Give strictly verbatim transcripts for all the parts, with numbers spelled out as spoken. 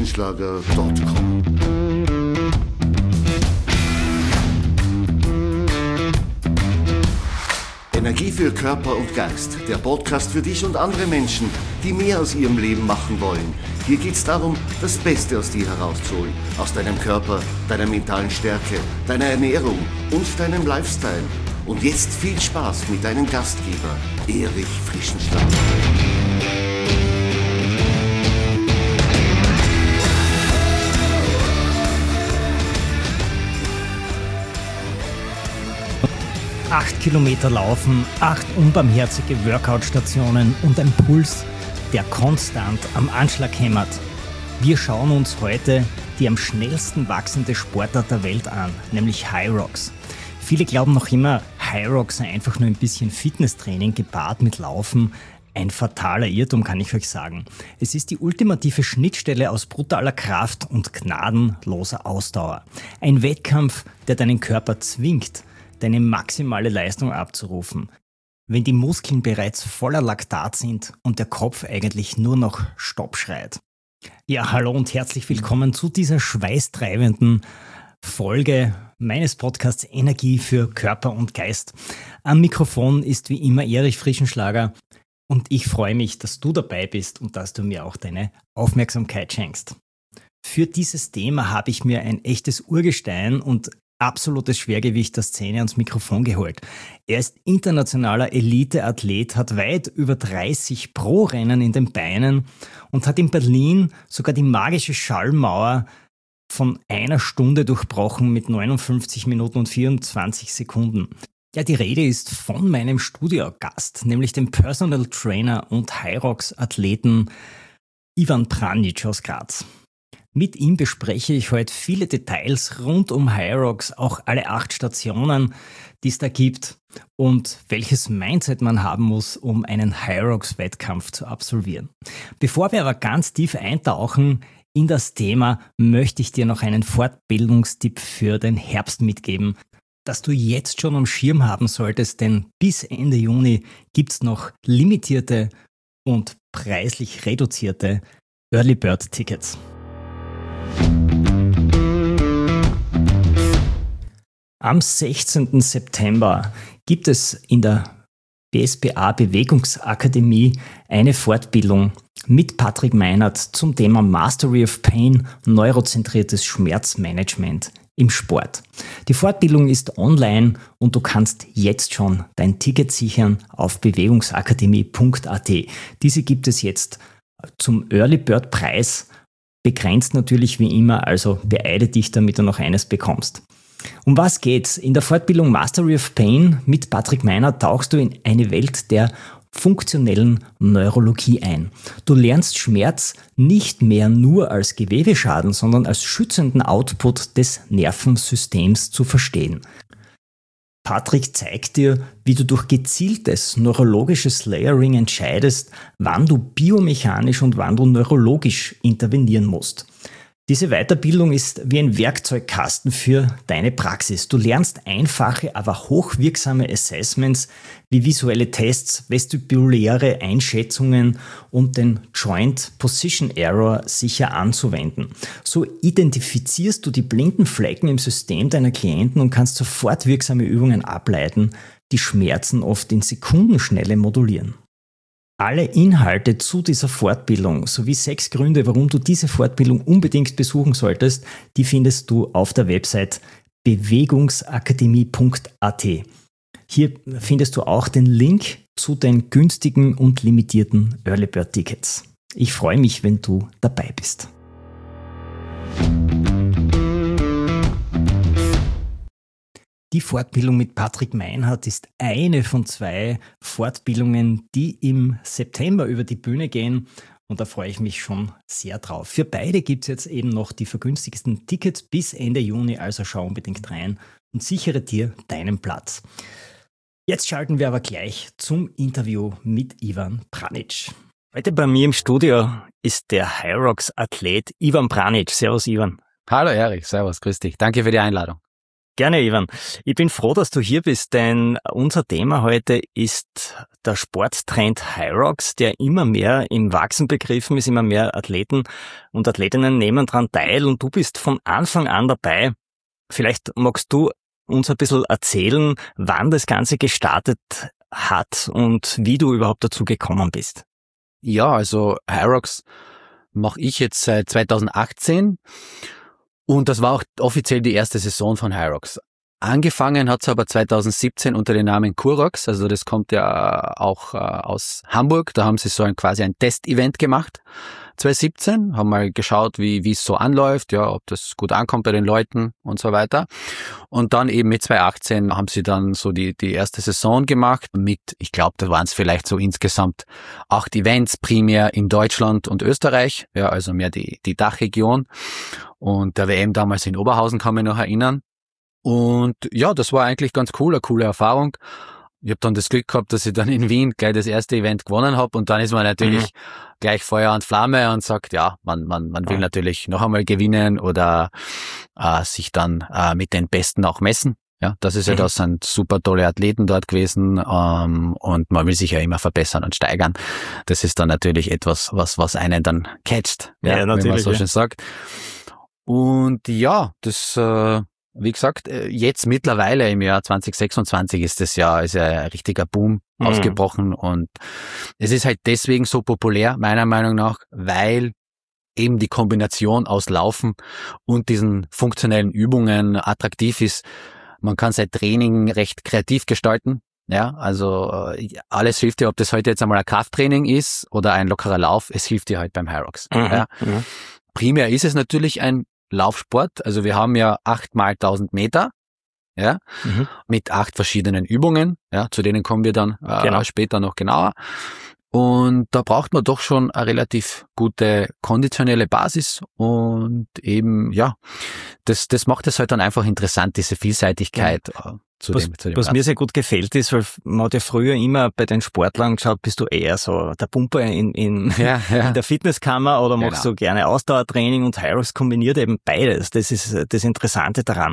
frischenschlager punkt com. Energie für Körper und Geist, der Podcast für dich und andere Menschen, die mehr aus ihrem Leben machen wollen. Hier geht es darum, das Beste aus dir herauszuholen, aus deinem Körper, deiner mentalen Stärke, deiner Ernährung und deinem Lifestyle. Und jetzt viel Spaß mit deinem Gastgeber, Erich Frischenschlager. Acht Kilometer laufen, acht unbarmherzige Workout-Stationen und ein Puls, der konstant am Anschlag hämmert. Wir schauen uns heute die am schnellsten wachsende Sportart der Welt an, nämlich Hyrox. Viele glauben noch immer, Hyrox sei einfach nur ein bisschen Fitnesstraining gepaart mit Laufen. Ein fataler Irrtum, kann ich euch sagen. Es ist die ultimative Schnittstelle aus brutaler Kraft und gnadenloser Ausdauer. Ein Wettkampf, der deinen Körper zwingt, deine maximale Leistung abzurufen, wenn die Muskeln bereits voller Laktat sind und der Kopf eigentlich nur noch Stopp schreit. Ja, hallo und herzlich willkommen zu dieser schweißtreibenden Folge meines Podcasts Energie für Körper und Geist. Am Mikrofon ist wie immer Erich Frischenschlager und ich freue mich, dass du dabei bist und dass du mir auch deine Aufmerksamkeit schenkst. Für dieses Thema habe ich mir ein echtes Urgestein und absolutes Schwergewicht der Szene ans Mikrofon geholt. Er ist internationaler Elite-Athlet, hat weit über dreißig Pro-Rennen in den Beinen und hat in Berlin sogar die magische Schallmauer von einer Stunde durchbrochen mit neunundfünfzig Minuten und vierundzwanzig Sekunden. Ja, die Rede ist von meinem Studiogast, nämlich dem Personal Trainer und Hyrox-Athleten Ivan Pranic aus Graz. Mit ihm bespreche ich heute viele Details rund um Hyrox, auch alle acht Stationen, die es da gibt und welches Mindset man haben muss, um einen Hyrox-Wettkampf zu absolvieren. Bevor wir aber ganz tief eintauchen in das Thema, möchte ich dir noch einen Fortbildungstipp für den Herbst mitgeben, das du jetzt schon am Schirm haben solltest, denn bis Ende Juni gibt es noch limitierte und preislich reduzierte Early Bird Tickets. Am sechzehnten September gibt es in der B S B A Bewegungsakademie eine Fortbildung mit Patrick Meinert zum Thema Mastery of Pain, neurozentriertes Schmerzmanagement im Sport. Die Fortbildung ist online und du kannst jetzt schon dein Ticket sichern auf bewegungsakademie punkt a t. Diese gibt es jetzt zum Early Bird Preis, begrenzt natürlich wie immer, also beeile dich, damit du noch eines bekommst. Um was geht's? In der Fortbildung Mastery of Pain mit Patrick Meinert tauchst du in eine Welt der funktionellen Neurologie ein. Du lernst Schmerz nicht mehr nur als Gewebeschaden, sondern als schützenden Output des Nervensystems zu verstehen. Patrick zeigt dir, wie du durch gezieltes neurologisches Layering entscheidest, wann du biomechanisch und wann du neurologisch intervenieren musst. Diese Weiterbildung ist wie ein Werkzeugkasten für deine Praxis. Du lernst einfache, aber hochwirksame Assessments wie visuelle Tests, vestibuläre Einschätzungen und den Joint Position Error sicher anzuwenden. So identifizierst du die blinden Flecken im System deiner Klienten und kannst sofort wirksame Übungen ableiten, die Schmerzen oft in Sekundenschnelle modulieren. Alle Inhalte zu dieser Fortbildung sowie sechs Gründe, warum du diese Fortbildung unbedingt besuchen solltest, die findest du auf der Website bewegungsakademie punkt a t. Hier findest du auch den Link zu den günstigen und limitierten Early Bird Tickets. Ich freue mich, wenn du dabei bist. Die Fortbildung mit Patrick Meinert ist eine von zwei Fortbildungen, die im September über die Bühne gehen und da freue ich mich schon sehr drauf. Für beide gibt es jetzt eben noch die vergünstigsten Tickets bis Ende Juni, also schau unbedingt rein und sichere dir deinen Platz. Jetzt schalten wir aber gleich zum Interview mit Ivan Pranic. Heute bei mir im Studio ist der Hyrox-Athlet Ivan Pranic. Servus Ivan. Hallo Erich, servus, grüß dich. Danke für die Einladung. Gerne, Ivan. Ich bin froh, dass du hier bist, denn unser Thema heute ist der Sporttrend Hyrox, der immer mehr im Wachsen begriffen ist. Immer mehr Athleten und Athletinnen nehmen daran teil und du bist von Anfang an dabei. Vielleicht magst du uns ein bisschen erzählen, wann das Ganze gestartet hat und wie du überhaupt dazu gekommen bist. Ja, also Hyrox mache ich jetzt seit zweitausendachtzehn. Und das war auch offiziell die erste Saison von Hyrox. Angefangen hat es aber zweitausendsiebzehn unter dem Namen Kurox, also das kommt ja auch äh, aus Hamburg. Da haben sie so ein quasi ein Testevent gemacht. zweitausendsiebzehn haben mal geschaut, wie wie es so anläuft, ja, ob das gut ankommt bei den Leuten und so weiter. Und dann eben mit zweitausendachtzehn haben sie dann so die die erste Saison gemacht mit, ich glaube, da waren es vielleicht so insgesamt acht Events, primär in Deutschland und Österreich, ja, also mehr die die Dachregion. Und der W M damals in Oberhausen kann mich noch erinnern. Und ja, das war eigentlich ganz cool, eine coole Erfahrung. Ich habe dann das Glück gehabt, dass ich dann in Wien gleich das erste Event gewonnen habe und dann ist man natürlich mhm. gleich Feuer und Flamme und sagt, ja, man man man will ja. natürlich noch einmal gewinnen oder äh, sich dann äh, mit den Besten auch messen. Ja, das ist ja, mhm. das sind super tolle Athleten dort gewesen ähm, und man will sich ja immer verbessern und steigern. Das ist dann natürlich etwas, was was einen dann catcht, ja, ja natürlich, wenn man so ja. schön sagt. Und ja, das, äh, wie gesagt, jetzt mittlerweile im Jahr zwanzig sechsundzwanzig ist das Jahr, ist ja ein richtiger Boom mhm. ausgebrochen und es ist halt deswegen so populär, meiner Meinung nach, weil eben die Kombination aus Laufen und diesen funktionellen Übungen attraktiv ist. Man kann sein Training recht kreativ gestalten. Ja, also alles hilft dir, ob das heute jetzt einmal ein Krafttraining ist oder ein lockerer Lauf, es hilft dir halt beim Hyrox. Mhm. Ja. Mhm. Primär ist es natürlich ein Laufsport, also wir haben ja acht mal tausend Meter, ja, mhm. mit acht verschiedenen Übungen, ja, zu denen kommen wir dann äh, genau. später noch genauer. Und da braucht man doch schon eine relativ gute konditionelle Basis und eben, ja, das, das macht es halt dann einfach interessant, diese Vielseitigkeit. Ja. Zu was, dem, zu dem was mir sehr gut gefällt ist, weil man hat ja früher immer bei den Sportlern geschaut, bist du eher so der Pumper in, in, ja, ja. in der Fitnesskammer oder machst genau. du gerne Ausdauertraining und Hyrox kombiniert eben beides. Das ist das Interessante daran.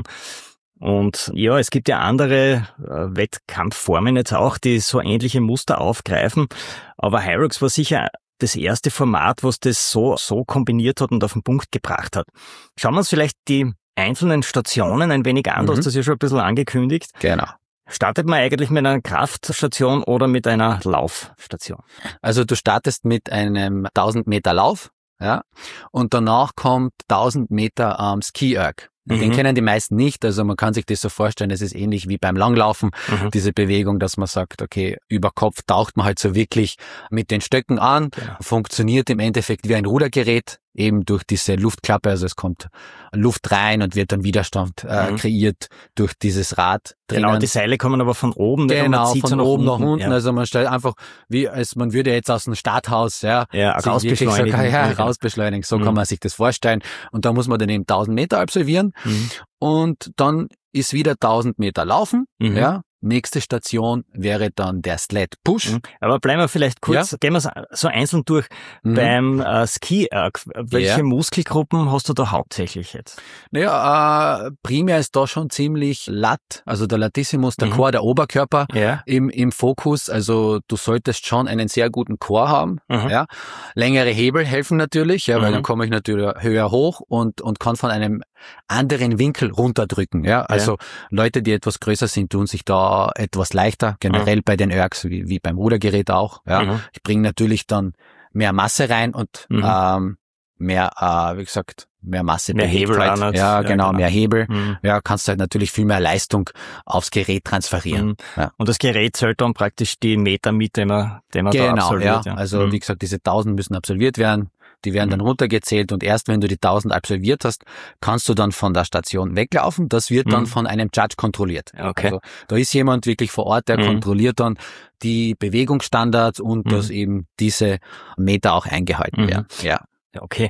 Und ja, es gibt ja andere äh, Wettkampfformen jetzt auch, die so ähnliche Muster aufgreifen. Aber Hyrox war sicher das erste Format, was das so, so kombiniert hat und auf den Punkt gebracht hat. Schauen wir uns vielleicht die einzelnen Stationen ein wenig an. Du hast das ja schon ein bisschen angekündigt. Genau. Startet man eigentlich mit einer Kraftstation oder mit einer Laufstation? Also du startest mit einem tausend Meter Lauf, ja, und danach kommt tausend Meter ähm, Ski-Erg. Den mhm. kennen die meisten nicht, also man kann sich das so vorstellen, das ist ähnlich wie beim Langlaufen, mhm. diese Bewegung, dass man sagt, okay, über Kopf taucht man halt so wirklich mit den Stöcken an, genau. funktioniert im Endeffekt wie ein Rudergerät, eben durch diese Luftklappe, also es kommt Luft rein und wird dann Widerstand äh, mhm. kreiert durch dieses Rad. Drinnen. Genau, die Seile kommen aber von oben. Genau, von oben nach unten, ja. Also man stellt einfach, wie als man würde jetzt aus dem Starthaus, ja, ja rausbeschleunigen. So, ja, rausbeschleunigen, so mhm. kann man sich das vorstellen. Und da muss man dann eben tausend Meter absolvieren mhm. und dann ist wieder tausend Meter laufen, mhm. ja. Nächste Station wäre dann der Sled Push. Mhm. Aber bleiben wir vielleicht kurz, ja. gehen wir so einzeln durch. Mhm. Beim äh, Ski-Erg, welche ja. Muskelgruppen hast du da hauptsächlich jetzt? Naja, äh, primär ist da schon ziemlich Lat, also der Latissimus, der mhm. Core, der Oberkörper ja. im im Fokus. Also du solltest schon einen sehr guten Core haben. Mhm. Ja. Längere Hebel helfen natürlich, ja, weil mhm. dann komme ich natürlich höher hoch und und kann von einem anderen Winkel runterdrücken. Ja. Also ja. Leute, die etwas größer sind, tun sich da etwas leichter, generell mhm. bei den Ergs, wie, wie beim Rudergerät auch. Ja. Mhm. Ich bringe natürlich dann mehr Masse rein und mhm. ähm, mehr, äh, wie gesagt, mehr Masse. Mehr Hebel. Halt. Ja, ja, genau, mehr Hebel. Mhm. Ja, kannst halt natürlich viel mehr Leistung aufs Gerät transferieren. Mhm. Ja. Und das Gerät zählt dann praktisch die Meter mit, den man, den man genau, da absolviert. Ja. Ja. Also mhm. wie gesagt, diese tausend müssen absolviert werden. Die werden dann runtergezählt und erst wenn du die tausend absolviert hast, kannst du dann von der Station weglaufen. Das wird dann mhm. von einem Judge kontrolliert. Okay. Also da ist jemand wirklich vor Ort, der mhm. kontrolliert dann die Bewegungsstandards und mhm. dass eben diese Meter auch eingehalten mhm. werden. Ja. Okay.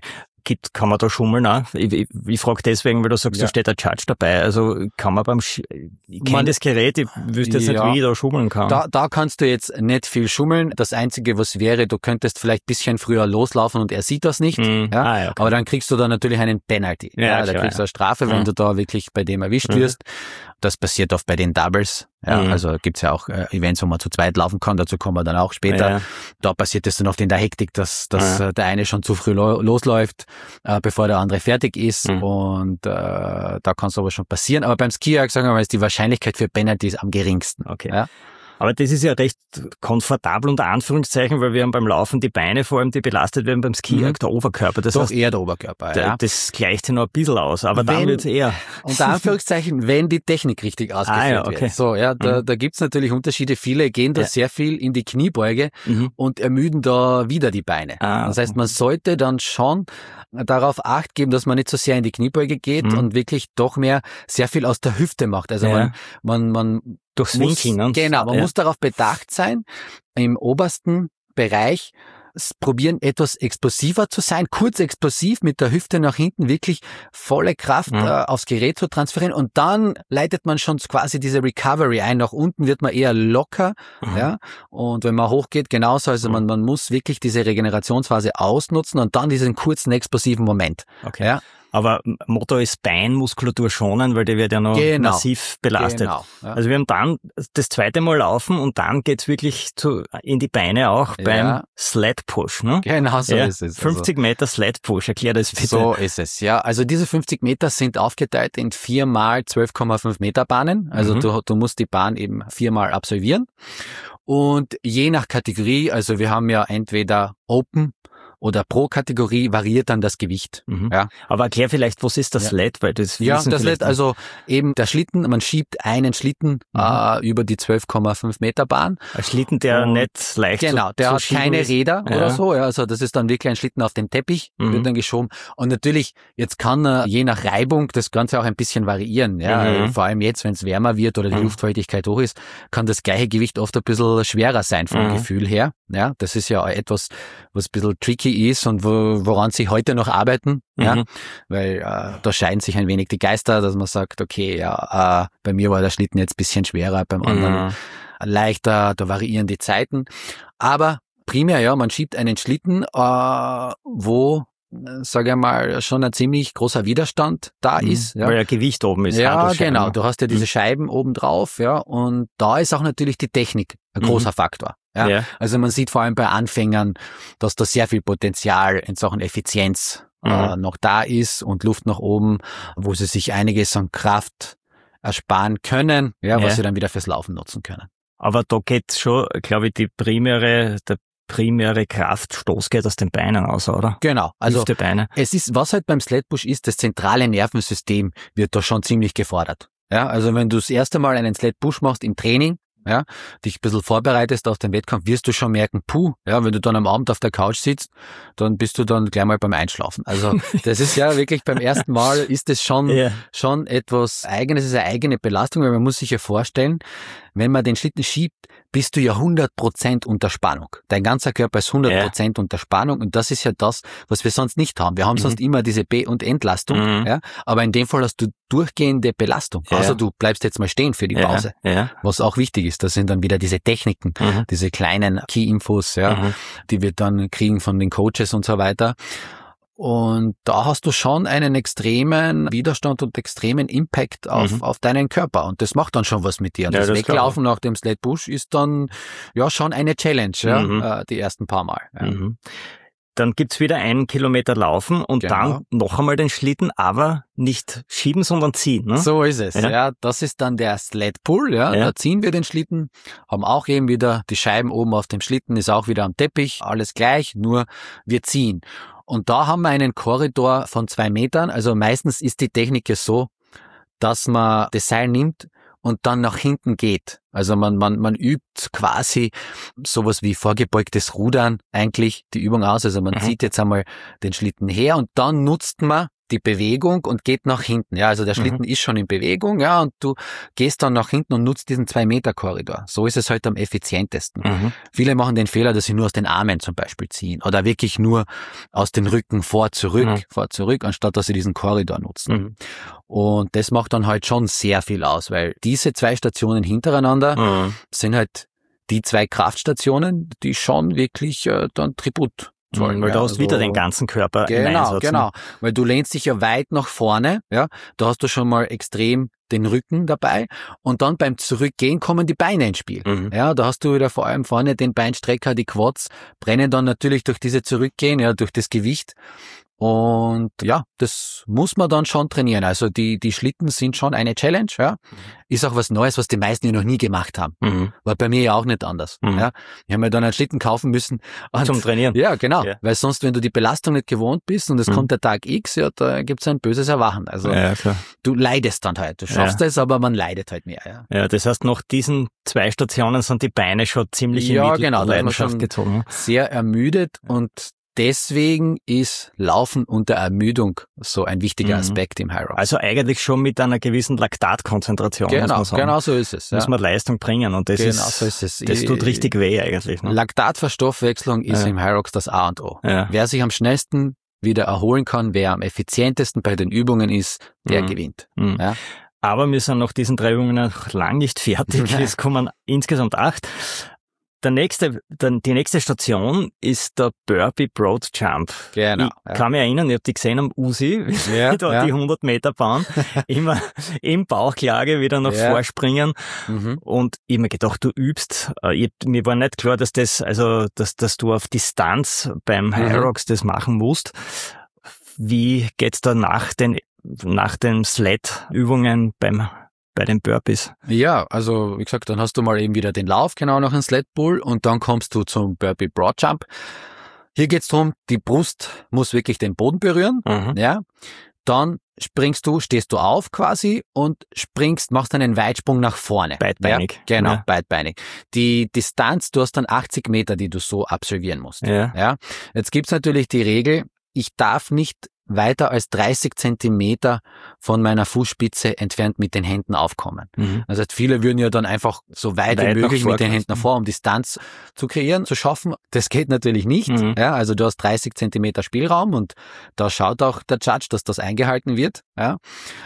Gibt, kann man da schummeln auch? Ich, ich, ich frage deswegen, weil du sagst, Ja. da steht ein Judge dabei. Also kann man beim, Sch ich kenne Man- das Gerät, ich wüsste jetzt Ja. nicht, wie ich da schummeln kann. Da, da kannst du jetzt nicht viel schummeln. Das Einzige, was wäre, du könntest vielleicht ein bisschen früher loslaufen und er sieht das nicht. Mhm. Ja? Ah, ja, okay. Aber dann kriegst du da natürlich einen Penalty. Ja, Ja, da klar, kriegst du ja. eine Strafe, wenn Mhm. du da wirklich bei dem erwischt Mhm. wirst. Das passiert oft bei den Doubles. Ja, Mhm. also gibt's ja auch äh, Events, wo man zu zweit laufen kann. Dazu kommen wir dann auch später. Ja. Da passiert es dann oft in der Hektik, dass, dass Ja. äh, der eine schon zu früh lo losläuft, äh, bevor der andere fertig ist. Mhm. Und äh, da kann es aber schon passieren. Aber beim Skier, sagen wir mal, ist die Wahrscheinlichkeit für Penalties am geringsten. Okay. Ja. Aber das ist ja recht komfortabel unter Anführungszeichen, weil wir haben beim Laufen die Beine vor allem, die belastet werden, beim Ski Mhm. der Oberkörper. Das Doch heißt, eher der Oberkörper. da- Ja. das gleicht sich noch ein bisschen aus, aber dann Wenn- wird's eher. Unter Anführungszeichen, wenn die Technik richtig ausgeführt Ah, ja, okay. wird. So, ja, da, Mhm. da gibt's natürlich Unterschiede. Viele gehen da Ja. sehr viel in die Kniebeuge Mhm. und ermüden da wieder die Beine. Ah, Das heißt, man sollte dann schon darauf Acht geben, dass man nicht so sehr in die Kniebeuge geht Mhm. und wirklich doch mehr sehr viel aus der Hüfte macht. Also Ja. man, man, man Durchs muss, Winkeln. Ne? genau, man ja. muss darauf bedacht sein, im obersten Bereich s- probieren, etwas explosiver zu sein, kurz explosiv mit der Hüfte nach hinten, wirklich volle Kraft Mhm. äh, aufs Gerät zu transferieren und dann leitet man schon quasi diese Recovery ein. Nach unten wird man eher locker, Mhm. ja, und wenn man hochgeht, genauso, also Mhm. man, man muss wirklich diese Regenerationsphase ausnutzen und dann diesen kurzen explosiven Moment. Okay. Ja. Aber Motto ist Beinmuskulatur schonen, weil die wird ja noch Genau. massiv belastet. Genau. Ja. Also wir haben dann das zweite Mal laufen und dann geht's wirklich zu, in die Beine auch Ja. beim Sled Push. Ne? Genau so ja, ist es. Also- fünfzig Meter Sled Push, erklär das bitte. So ist es, ja. Also diese fünfzig Meter sind aufgeteilt in vier mal zwölf Komma fünf Meter Bahnen. Also Mhm. du, du musst die Bahn eben viermal absolvieren. Und je nach Kategorie, also wir haben ja entweder Open oder pro Kategorie variiert dann das Gewicht. Mhm. Ja. Aber erklär vielleicht, was ist das Ja. Sled? Weil das Ja, wissen das vielleicht lädt also eben der Schlitten, man schiebt einen Schlitten Mhm. äh, über die zwölf Komma fünf Meter Bahn. ein Schlitten, der Und nicht leicht Genau, zu, der zu hat schieben keine ist. Räder Ja. oder so. Ja, also das ist dann wirklich ein Schlitten auf dem Teppich, Mhm. wird dann geschoben. Und natürlich, jetzt kann er je nach Reibung das Ganze auch ein bisschen variieren. Ja, Mhm. vor allem jetzt, wenn es wärmer wird oder die Mhm. Luftfeuchtigkeit hoch ist, kann das gleiche Gewicht oft ein bisschen schwerer sein vom Mhm. Gefühl her. Ja, das ist ja etwas, was ein bisschen tricky ist und wo, woran sie heute noch arbeiten. Ja, Mhm. weil äh, da scheiden sich ein wenig die Geister, dass man sagt, okay, ja, äh, bei mir war der Schlitten jetzt ein bisschen schwerer, beim anderen Mhm. leichter, da variieren die Zeiten. Aber primär, ja, man schiebt einen Schlitten, äh, wo, äh, sage ich mal, schon ein ziemlich großer Widerstand da Mhm. ist. Ja, Weil ja Gewicht oben ist. ja Handelsscheiben. genau. Du hast ja diese Mhm. Scheiben oben drauf, ja, und da ist auch natürlich die Technik ein Mhm. großer Faktor. Ja. Ja. Also man sieht vor allem bei Anfängern, dass da sehr viel Potenzial in Sachen Effizienz äh, Mhm. noch da ist und Luft nach oben, wo sie sich einiges an Kraft ersparen können, ja, was Ja. sie dann wieder fürs Laufen nutzen können. Aber da geht schon, glaube ich, die primäre, der primäre Kraftstoß geht aus den Beinen aus, oder? Genau. Also Hüfte, Beine. es ist, was halt beim Sledpush ist, das zentrale Nervensystem wird da schon ziemlich gefordert. Ja, also wenn du das erste Mal einen Sledpush machst im Training, ja, dich ein bisschen vorbereitest auf den Wettkampf, wirst du schon merken, puh, ja, wenn du dann am Abend auf der Couch sitzt, dann bist du dann gleich mal beim Einschlafen. Also das ist ja wirklich beim ersten Mal ist es schon, Ja. schon etwas Eigenes, es ist eine eigene Belastung, weil man muss sich ja vorstellen, wenn man den Schlitten schiebt, bist du ja hundert Prozent unter Spannung. Dein ganzer Körper ist hundert Prozent unter Spannung und das ist ja das, was wir sonst nicht haben. Wir haben Mhm. sonst immer diese Be- und Entlastung, Mhm. ja, aber in dem Fall hast du durchgehende Belastung. Ja. Also du bleibst jetzt mal stehen für die Pause. Ja, ja. Was auch wichtig ist, das sind dann wieder diese Techniken, Mhm. diese kleinen Key-Infos, ja, Mhm. die wir dann kriegen von den Coaches und so weiter. Und da hast du schon einen extremen Widerstand und extremen Impact auf, Mhm. auf deinen Körper. Und das macht dann schon was mit dir. Und Ja, das das Weglaufen nach dem Sled Push ist dann ja schon eine Challenge, ja, Mhm. äh, die ersten paar Mal. Ja. Mhm. Dann gibt's wieder einen Kilometer laufen und Genau. dann noch einmal den Schlitten, aber nicht schieben, sondern ziehen. Ne? So ist es. Ja. Ja. das ist dann der Sled Pull. Ja. Ja. Da ziehen wir den Schlitten, haben auch eben wieder die Scheiben oben auf dem Schlitten, ist auch wieder am Teppich, alles gleich, nur wir ziehen. Und da haben wir einen Korridor von zwei Metern. Also meistens ist die Technik ja so, dass man das Seil nimmt und dann nach hinten geht. Also man, man, man übt quasi sowas wie vorgebeugtes Rudern eigentlich die Übung aus. Also man Mhm. zieht jetzt einmal den Schlitten her und dann nutzt man die Bewegung und geht nach hinten. Ja, also der Schlitten mhm. ist schon in Bewegung, ja, und du gehst dann nach hinten und nutzt diesen zwei Meter Korridor. So ist es halt am effizientesten. Mhm. Viele machen den Fehler, dass sie nur aus den Armen zum Beispiel ziehen oder wirklich nur aus den Rücken vor, zurück, mhm. vor, zurück, anstatt dass sie diesen Korridor nutzen. Mhm. Und das macht dann halt schon sehr viel aus, weil diese zwei Stationen hintereinander mhm. sind halt die zwei Kraftstationen, die schon wirklich äh, dann Tribut Weil ja, du hast also wieder den ganzen Körper genau, im Einsatz. Genau, weil du lehnst dich ja weit nach vorne, ja, da hast du schon mal extrem den Rücken dabei und dann beim Zurückgehen kommen die Beine ins Spiel. Mhm. Ja, da hast du wieder vor allem vorne den Beinstrecker, die Quads brennen dann natürlich durch diese Zurückgehen, ja, durch das Gewicht. Und ja, das muss man dann schon trainieren. Also die die Schlitten sind schon eine Challenge, ja. Ist auch was Neues, was die meisten ja noch nie gemacht haben. Mhm. War bei mir ja auch nicht anders. Mhm. Ja. Ich habe mir dann einen Schlitten kaufen müssen. Und, zum Trainieren. Ja, genau. Ja. Weil sonst, wenn du die Belastung nicht gewohnt bist und es mhm. kommt der Tag X, ja, da gibt's ein böses Erwachen. Also ja, klar. du leidest dann halt. Du schaffst ja. es, aber man leidet halt mehr. Ja, ja, das heißt, nach diesen zwei Stationen sind die Beine schon ziemlich ja, in genau, Leidenschaft gezogen. Sehr ermüdet und deswegen ist Laufen unter Ermüdung so ein wichtiger Aspekt mhm. im Hyrox. Also eigentlich schon mit einer gewissen Laktatkonzentration. Genau, muss man sagen. genau so ist es. Ja. Muss man Leistung bringen und das genau ist, so ist es. Das tut richtig weh eigentlich. Ne? Laktatverstoffwechslung ist ja. im Hyrox das A und O. Ja. Wer sich am schnellsten wieder erholen kann, wer am effizientesten bei den Übungen ist, der mhm. gewinnt. Mhm. Ja. Aber wir sind nach diesen drei Übungen noch lang nicht fertig. Es kommen insgesamt acht. Der nächste, der, die nächste Station ist der Burpee Broad Jump. Genau. Ich ja. kann mich erinnern, ich habe die gesehen am U S I, wie ja, da ja. die hundert Meter Bahn, immer im Bauchlage wieder nach ja. vorspringen. Mhm. Und ich habe mir gedacht, du übst. Ich, mir war nicht klar, dass das, also, dass, dass du auf Distanz beim mhm. Hyrox das machen musst. Wie geht's da nach den, nach den Sled-Übungen beim bei den Burpees? Ja, also wie gesagt, dann hast du mal eben wieder den Lauf, genau nach dem Sled Pull und dann kommst du zum Burpee Broad Jump. Hier geht's darum, die Brust muss wirklich den Boden berühren, mhm. ja. Dann springst du, stehst du auf quasi und springst, machst einen Weitsprung nach vorne. Beidbeinig. Ja, genau, ja. beidbeinig. Die Distanz, du hast dann achtzig Meter, die du so absolvieren musst. Ja. ja. Jetzt gibt's natürlich die Regel, ich darf nicht weiter als dreißig Zentimeter von meiner Fußspitze entfernt mit den Händen aufkommen. Mhm. Also viele würden ja dann einfach so weit, weit wie möglich mit den Händen nach vor, um Distanz zu kreieren, zu schaffen. Das geht natürlich nicht. Mhm. Ja, also du hast dreißig Zentimeter Spielraum und da schaut auch der Judge, dass das eingehalten wird. Ja.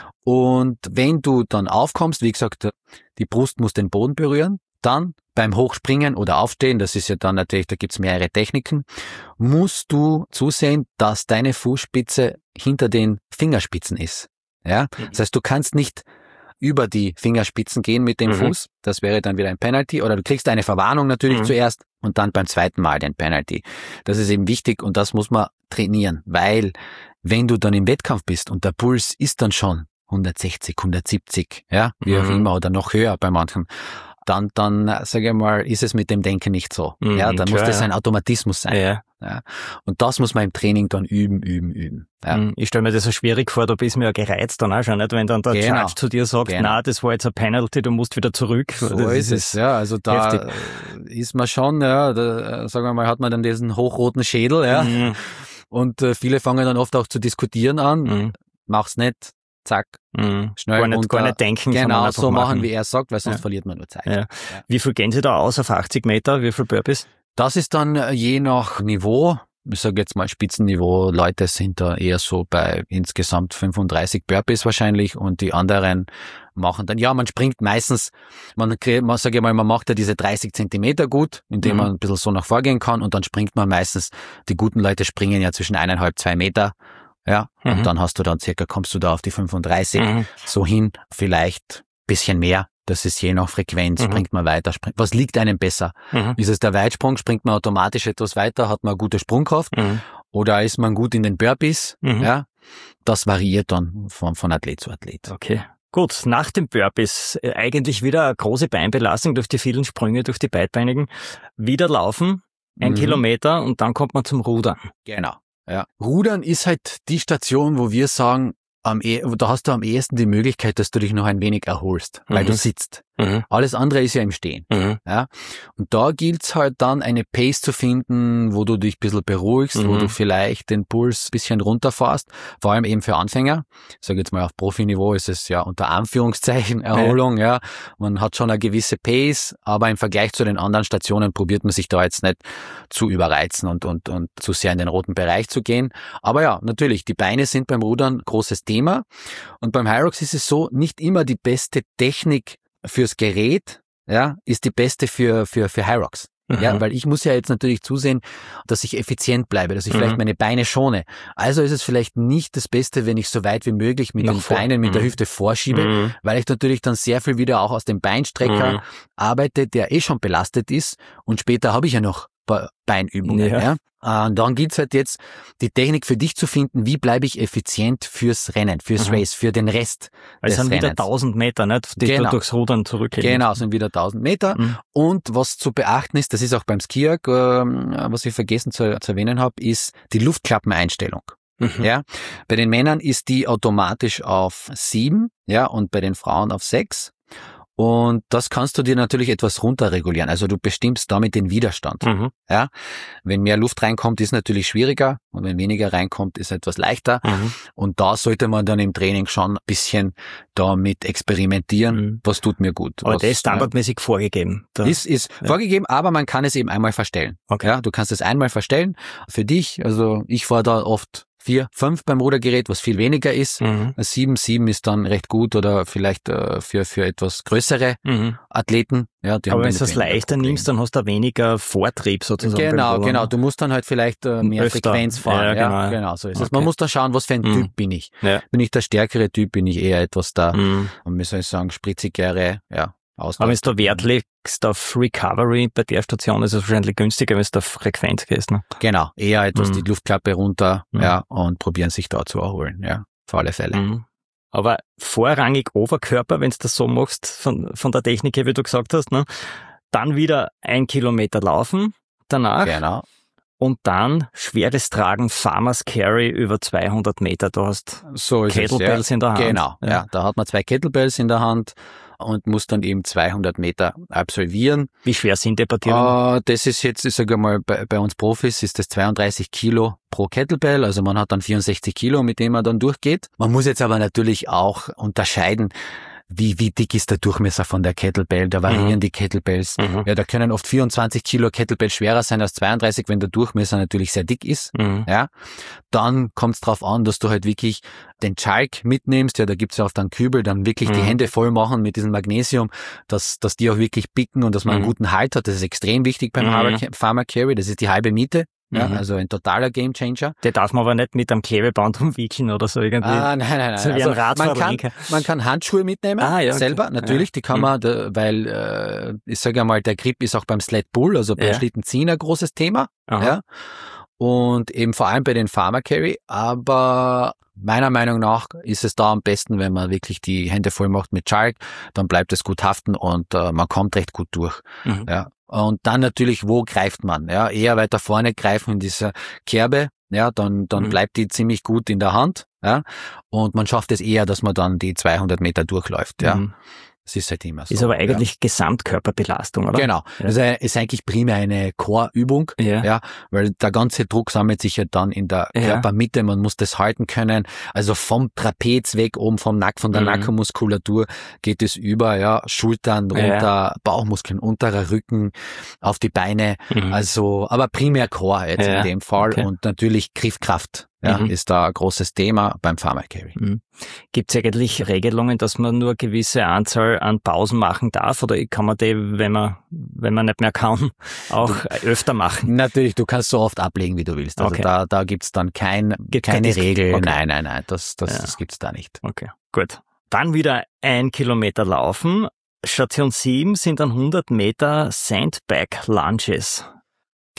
Und wenn du dann aufkommst, wie gesagt, die Brust muss den Boden berühren, dann beim Hochspringen oder Aufstehen, das ist ja dann natürlich, da gibt's mehrere Techniken, musst du zusehen, dass deine Fußspitze hinter den Fingerspitzen ist. Ja, das heißt, du kannst nicht über die Fingerspitzen gehen mit dem mhm. Fuß, das wäre dann wieder ein Penalty, oder du kriegst eine Verwarnung natürlich mhm. zuerst und dann beim zweiten Mal den Penalty. Das ist eben wichtig und das muss man trainieren, weil wenn du dann im Wettkampf bist und der Puls ist dann schon hundertsechzig, hundertsiebzig, ja, wie mhm. auch immer, oder noch höher bei manchen, dann, dann, sage ich mal, ist es mit dem Denken nicht so. Mhm, ja, dann klar, muss das ein Automatismus sein. Ja. Ja. Und das muss man im Training dann üben, üben, üben. Ja. Ich stelle mir das so schwierig vor, da bist du mir ja gereizt dann auch schon, nicht? Wenn dann der genau. Judge zu dir sagt, genau. na, das war jetzt ein Penalty, du musst wieder zurück. So das ist es, ja. Also da heftig. Ist man schon, ja, da, sagen wir mal, hat man dann diesen hochroten Schädel, ja. Mhm. Und äh, viele fangen dann oft auch zu diskutieren an. Mhm. Mach's nicht. Zack, mhm. schnell gar nicht, runter. Gar nicht denken. Genau, so machen, machen, wie er sagt, weil sonst ja. verliert man nur Zeit. Ja. Ja. Wie viel gehen Sie da aus auf achtzig Meter? Wie viel Burpees? Das ist dann je nach Niveau. Ich sage jetzt mal Spitzenniveau. Leute sind da eher so bei insgesamt fünfunddreißig Burpees wahrscheinlich und die anderen machen dann, ja, man springt meistens, man, man sage ich mal, man macht ja diese dreißig Zentimeter gut, indem mhm. man ein bisschen so nach vorgehen kann und dann springt man meistens, die guten Leute springen ja zwischen eineinhalb, zwei Meter. Ja, mhm. und dann hast du dann circa, kommst du da auf die fünfunddreißig, mhm. so hin, vielleicht bisschen mehr. Das ist je nach Frequenz, mhm. springt man weiter. Springt, was liegt einem besser? Mhm. Ist es der Weitsprung, springt man automatisch etwas weiter, hat man eine gute Sprungkraft? Mhm. Oder ist man gut in den Burpees? Mhm. Ja, das variiert dann von, von Athlet zu Athlet. Okay. Gut, nach dem Burpees eigentlich wieder eine große Beinbelastung durch die vielen Sprünge, durch die beidbeinigen. Wieder laufen, ein mhm. Kilometer und dann kommt man zum Rudern. Genau. Ja. Rudern ist halt die Station, wo wir sagen, am eh, da hast du am ehesten die Möglichkeit, dass du dich noch ein wenig erholst, weil mhm. du sitzt. Mhm. Alles andere ist ja im Stehen. Mhm. Ja? Und da gilt's halt dann, eine Pace zu finden, wo du dich ein bisschen beruhigst, mhm. wo du vielleicht den Puls ein bisschen runterfährst, vor allem eben für Anfänger. Ich sage jetzt mal, auf Profiniveau ist es ja unter Anführungszeichen Erholung. Ja. ja, Man hat schon eine gewisse Pace, aber im Vergleich zu den anderen Stationen probiert man sich da jetzt nicht zu überreizen und, und, und zu sehr in den roten Bereich zu gehen. Aber ja, natürlich, die Beine sind beim Rudern großes Thema. Und beim Hyrox ist es so, nicht immer die beste Technik fürs Gerät, ja, ist die beste für, für, für Hyrox. Mhm. Ja, weil ich muss ja jetzt natürlich zusehen, dass ich effizient bleibe, dass ich mhm. vielleicht meine Beine schone. Also ist es vielleicht nicht das Beste, wenn ich so weit wie möglich mit Noch den vor. Beinen, mit mhm. der Hüfte vorschiebe, mhm. weil ich natürlich dann sehr viel wieder auch aus dem Beinstrecker mhm. arbeite, der eh schon belastet ist, und später habe ich ja noch Beinübungen. Ja. Ja. Und dann gibt's halt jetzt die Technik für dich zu finden, wie bleibe ich effizient fürs Rennen, fürs mhm. Race, für den Rest Weil des es sind Rennens. wieder tausend Meter, nicht? Die genau. du durchs Rudern zurücklegen. Genau, es sind wieder tausend Meter. Mhm. Und was zu beachten ist, das ist auch beim Skierg, äh, was ich vergessen zu, zu erwähnen habe, ist die Luftklappeneinstellung. Mhm. Ja, bei den Männern ist die automatisch auf sieben, ja, und bei den Frauen auf sechs. Und das kannst du dir natürlich etwas runterregulieren. Also du bestimmst damit den Widerstand. Mhm. Ja, wenn mehr Luft reinkommt, ist natürlich schwieriger, und wenn weniger reinkommt, ist etwas leichter. Mhm. Und da sollte man dann im Training schon ein bisschen damit experimentieren, mhm. was tut mir gut. Aber was, das ist standardmäßig ja, vorgegeben. Da, ist ist ja. vorgegeben, aber man kann es eben einmal verstellen. Okay. Ja, du kannst es einmal verstellen für dich. Also ich fahre da oft vier, fünf beim Rudergerät, was viel weniger ist. Mhm. Sieben, sieben ist dann recht gut, oder vielleicht äh, für für etwas größere mhm. Athleten. Ja, die aber wenn du das leichter nimmst, dann hast du weniger Vortrieb sozusagen. Genau, genau. Du musst dann halt vielleicht äh, mehr Öfter. Frequenz fahren. Ja, genau. Ja, genau, so ist okay. es. Man muss dann schauen, was für ein mhm. Typ bin ich. Ja. Bin ich der stärkere Typ, bin ich eher etwas da, mhm. wie soll ich sagen, spritzigere, ja. Aber wenn du Wert legst auf Recovery bei der Station, ist es wahrscheinlich günstiger, wenn du auf Frequenz gehst. Ne? Genau, eher etwas mhm. die Luftklappe runter mhm. ja, und probieren sich da zu erholen, ja, auf alle Fälle. Mhm. Aber vorrangig Oberkörper, wenn du das so machst, von, von der Technik her, wie du gesagt hast, ne? Dann wieder ein Kilometer laufen danach. Genau. Und dann schweres Tragen, Farmers Carry über zweihundert Meter. Du hast so Kettlebells es, ja. in der Hand. Genau, ja. ja. Da hat man zwei Kettlebells in der Hand und muss dann eben zweihundert Meter absolvieren. Wie schwer sind die Partien? Uh, das ist jetzt, ich sage mal, bei, bei uns Profis ist das zweiunddreißig Kilo pro Kettlebell. Also man hat dann vierundsechzig Kilo, mit dem man dann durchgeht. Man muss jetzt aber natürlich auch unterscheiden, Wie, wie dick ist der Durchmesser von der Kettlebell? Da variieren mhm. die Kettlebells. Mhm. Ja, da können oft vierundzwanzig Kilo Kettlebell schwerer sein als zweiunddreißig, wenn der Durchmesser natürlich sehr dick ist. Mhm. Ja, dann kommt es darauf an, dass du halt wirklich den Chalk mitnimmst. Ja, da gibt's ja oft einen Kübel, dann wirklich mhm. die Hände voll machen mit diesem Magnesium, dass, dass die auch wirklich picken und dass man mhm. einen guten Halt hat. Das ist extrem wichtig beim mhm. Farmer Carry. Das ist die halbe Miete. Ja, mhm. also ein totaler Gamechanger. Der darf man aber nicht mit einem Klebeband umwickeln oder so irgendwie. Ah, nein, nein, nein. So wie also ein man, kann, man kann Handschuhe mitnehmen, ah, ja, selber, okay. natürlich, ja. die kann man, da, weil, äh, ich sage einmal, der Grip ist auch beim Sled Pull, also beim ja. Schlittenziehen ein großes Thema. Aha. Ja. Und eben vor allem bei den Farmer Carry, aber meiner Meinung nach ist es da am besten, wenn man wirklich die Hände voll macht mit Chalk, dann bleibt es gut haften und äh, man kommt recht gut durch. Mhm. Ja. Und dann natürlich, wo greift man? Ja, eher weiter vorne greifen in dieser Kerbe, ja, dann dann mhm. bleibt die ziemlich gut in der Hand, ja, und man schafft es eher, dass man dann die zweihundert Meter durchläuft, ja. Mhm. Das ist halt immer so. Ist aber eigentlich ja. Gesamtkörperbelastung, oder? Genau. Ja. Das ist eigentlich primär eine Core-Übung, ja. ja, weil der ganze Druck sammelt sich ja dann in der ja. Körpermitte. Man muss das halten können. Also vom Trapez weg, oben vom Nack, von der mhm. Nackenmuskulatur geht es über, ja, Schultern runter, ja. Bauchmuskeln, unterer Rücken, auf die Beine. Mhm. Also, aber primär Core jetzt ja. in dem Fall okay. und natürlich Griffkraft. Ja, mhm. ist da ein großes Thema beim Farmer Carry. Mhm. Gibt es eigentlich Regelungen, dass man nur eine gewisse Anzahl an Pausen machen darf, oder kann man die, wenn man wenn man nicht mehr kann, auch du, öfter machen? Natürlich, du kannst so oft ablegen, wie du willst. Also okay. da da gibt's dann kein Gibt keine Regel. Okay. Nein, nein, nein, das das, ja. das gibt's da nicht. Okay, gut. Dann wieder ein Kilometer laufen. Station sieben sind dann hundert Meter Sandbag Lunges.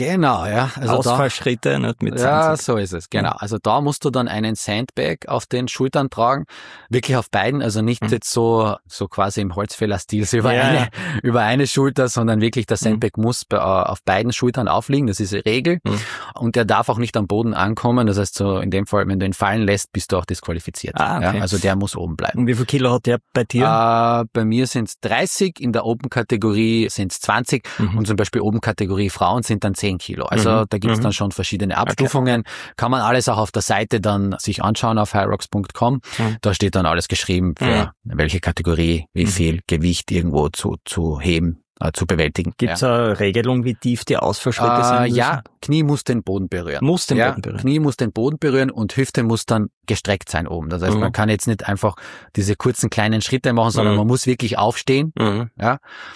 Genau, ja. Also Ausfallschritte, nicht mit Ja, zwanzig. so ist es, genau. Also da musst du dann einen Sandbag auf den Schultern tragen, wirklich auf beiden, also nicht mhm. jetzt so so quasi im Holzfäller-Stil so über, ja, eine, ja. über eine Schulter, sondern wirklich der Sandbag mhm. muss bei, auf beiden Schultern aufliegen, das ist die Regel. Mhm. Und der darf auch nicht am Boden ankommen, das heißt so in dem Fall, wenn du ihn fallen lässt, bist du auch disqualifiziert. Ah, okay. Ja, also der muss oben bleiben. Und wie viel Kilo hat der bei dir? Äh, bei mir sind es dreißig, in der Open-Kategorie sind es zwanzig mhm. und zum Beispiel Open-Kategorie Frauen sind dann zehn Kilo. Also mhm. da gibt's mhm. dann schon verschiedene Abstufungen. Okay. Kann man alles auch auf der Seite dann sich anschauen auf hyrox punkt com. Mhm. Da steht dann alles geschrieben, für mhm. welche Kategorie, wie viel mhm. Gewicht irgendwo zu, zu heben, äh, zu bewältigen. Gibt's ja. eine Regelung, wie tief die Ausfallschritte äh, sind müssen? Ja, Knie muss den Boden berühren. Muss den ja, Boden berühren. Knie muss den Boden berühren und Hüfte muss dann gestreckt sein oben. Das heißt, mhm. man kann jetzt nicht einfach diese kurzen kleinen Schritte machen, sondern mhm. man muss wirklich aufstehen. Mhm. Ja.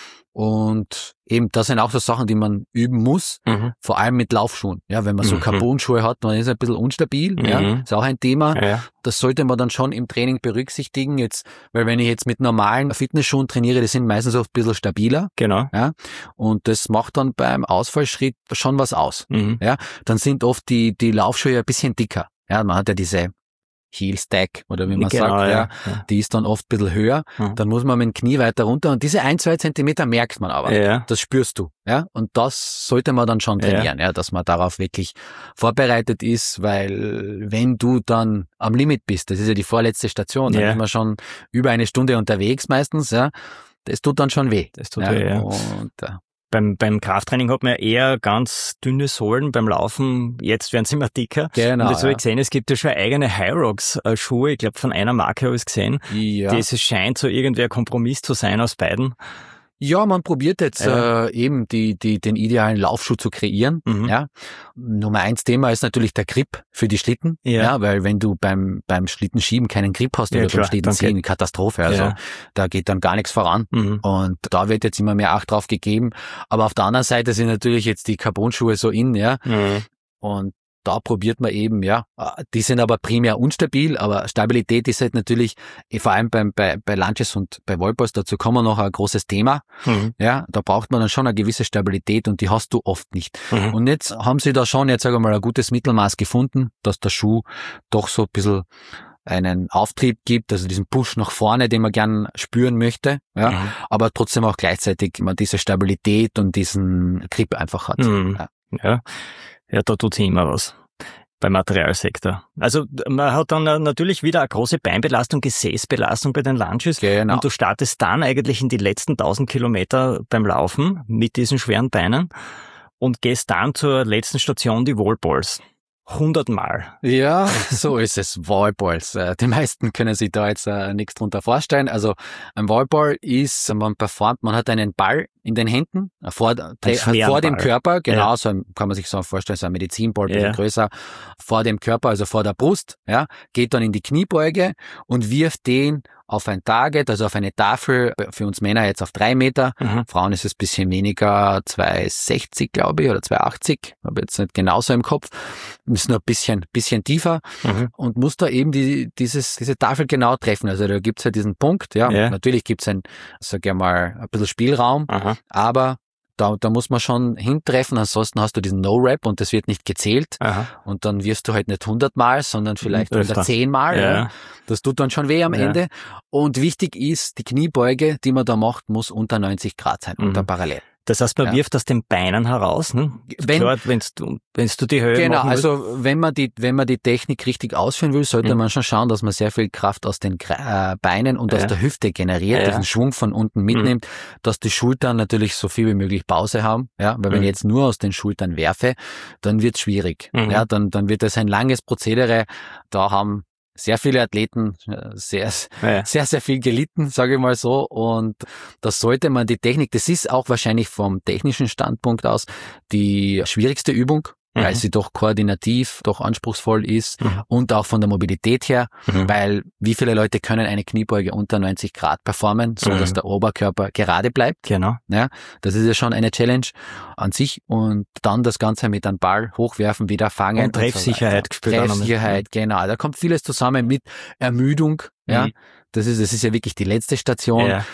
Und eben, das sind auch so Sachen, die man üben muss, mhm. vor allem mit Laufschuhen. Ja, wenn man so mhm. Carbon-Schuhe hat, man ist ein bisschen instabil, mhm. ja, ist auch ein Thema. Ja. Das sollte man dann schon im Training berücksichtigen jetzt, weil wenn ich jetzt mit normalen Fitnessschuhen trainiere, die sind meistens auch ein bisschen stabiler. Genau. Ja, und das macht dann beim Ausfallschritt schon was aus. Mhm. Ja, dann sind oft die, die Laufschuhe ein bisschen dicker. Ja, man hat ja diese Heel Stack oder wie man genau, sagt, ja, ja. die ist dann oft ein bisschen höher, mhm. dann muss man mit dem Knie weiter runter und diese ein, zwei Zentimeter merkt man aber, ja. das spürst du, ja, und das sollte man dann schon trainieren, ja. ja, dass man darauf wirklich vorbereitet ist, weil wenn du dann am Limit bist, das ist ja die vorletzte Station, dann ja. ist man schon über eine Stunde unterwegs meistens, ja, das tut dann schon weh. Das tut ja, weh, ja. Und, äh, Beim, beim Krafttraining hat man eher ganz dünne Sohlen, beim Laufen, jetzt werden sie immer dicker. Genau. Und jetzt habe ja. ich gesehen, es gibt ja schon eigene Hyrox-Schuhe, ich glaube von einer Marke habe ich es gesehen. Ja. Das scheint so irgendwie ein Kompromiss zu sein aus beiden. Ja, man probiert jetzt ja. äh, eben die, die, den idealen Laufschuh zu kreieren. Mhm. Ja. Nummer eins Thema ist natürlich der Grip für die Schlitten. Ja. ja weil wenn du beim, beim Schlittenschieben keinen Grip hast ja, oder klar, beim Schlittenziehen, Katastrophe. Also ja. da geht dann gar nichts voran. Mhm. Und da wird jetzt immer mehr Acht drauf gegeben. Aber auf der anderen Seite sind natürlich jetzt die Carbon-Schuhe so in, ja. Mhm. Und da probiert man eben, ja, die sind aber primär unstabil, aber Stabilität ist halt natürlich, vor allem beim, bei, bei Lunges und bei Wallballs, dazu kommen wir noch ein großes Thema. Mhm. Ja, da braucht man dann schon eine gewisse Stabilität und die hast du oft nicht. Mhm. Und jetzt haben sie da schon, jetzt sage ich mal, ein gutes Mittelmaß gefunden, dass der Schuh doch so ein bisschen einen Auftrieb gibt, also diesen Push nach vorne, den man gern spüren möchte, ja, mhm. aber trotzdem auch gleichzeitig man diese Stabilität und diesen Grip einfach hat. Mhm. Ja. ja. Ja, da tut sich immer was beim Materialsektor. Also man hat dann natürlich wieder eine große Beinbelastung, Gesäßbelastung bei den Lunges. Genau. Und du startest dann eigentlich in die letzten tausend Kilometer beim Laufen mit diesen schweren Beinen und gehst dann zur letzten Station, die Wallballs. Hundertmal. Ja, so ist es. Wallballs. Die meisten können sich da jetzt äh, nichts drunter vorstellen. Also ein Wallball ist, man performt, man hat einen Ball in den Händen, vor, vor dem Körper, genau, ja. so kann man sich so vorstellen, so ein Medizinball, ein bisschen ja. größer, vor dem Körper, also vor der Brust, ja, geht dann in die Kniebeuge und wirft den auf ein Target, also auf eine Tafel, für uns Männer jetzt auf drei Meter, mhm. Frauen ist es ein bisschen weniger, zwei sechzig glaube ich, oder zwei achtzig, habe jetzt nicht genauso im Kopf, ist nur ein bisschen, bisschen tiefer mhm. und muss da eben die, dieses, diese Tafel genau treffen, also da gibt's ja diesen Punkt, ja, ja. natürlich gibt's ein, sag ich mal, ein bisschen Spielraum, aha. aber Da, da muss man schon hintreffen, ansonsten hast du diesen No-Rap und das wird nicht gezählt. Aha. Und dann wirst du halt nicht hundertmal, sondern vielleicht hundertzehnmal. Ja. Ja. Das tut dann schon weh am ja. Ende. Und wichtig ist, die Kniebeuge, die man da macht, muss unter neunzig Grad sein, mhm. unter parallel. Das heißt, man ja. wirft aus den Beinen heraus, ne? Wenn, Klar, wenn's du, wenn's du die Höhe Genau, machen willst. also wenn man die, wenn man die Technik richtig ausführen will, sollte mhm. man schon schauen, dass man sehr viel Kraft aus den äh, Beinen und ja. aus der Hüfte generiert, ja. diesen Schwung von unten mitnimmt, mhm. dass die Schultern natürlich so viel wie möglich Pause haben, ja, weil mhm. wenn ich jetzt nur aus den Schultern werfe, dann wird's schwierig, mhm. ja, dann, dann wird das ein langes Prozedere, da haben sehr viele Athleten sehr, ja. sehr, sehr viel gelitten, sage ich mal so. Und das sollte man, die Technik, das ist auch wahrscheinlich vom technischen Standpunkt aus die schwierigste Übung, mhm. weil sie doch koordinativ, doch anspruchsvoll ist mhm. und auch von der Mobilität her, mhm. weil wie viele Leute können eine Kniebeuge unter neunzig Grad performen, so mhm. dass der Oberkörper gerade bleibt. Genau. Ja, das ist ja schon eine Challenge an sich und dann das Ganze mit einem Ball hochwerfen, wieder fangen. Und Treffsicherheit. So Treffsicherheit, genau. Da kommt vieles zusammen mit Ermüdung. Ja, mhm. das ist, das ist ja wirklich die letzte Station. Ja.